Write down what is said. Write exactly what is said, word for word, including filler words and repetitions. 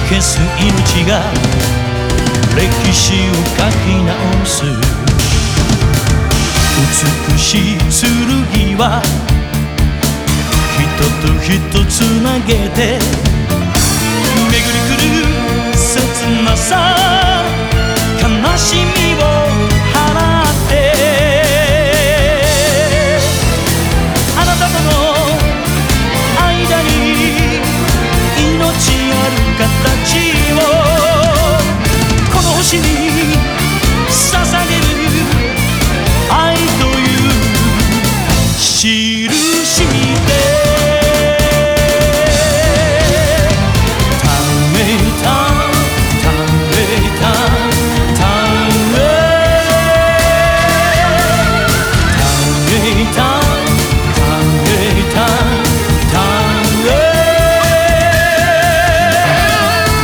消す命が歴史を書き直す。美しい剣は人と人つなげて巡り来る切なさ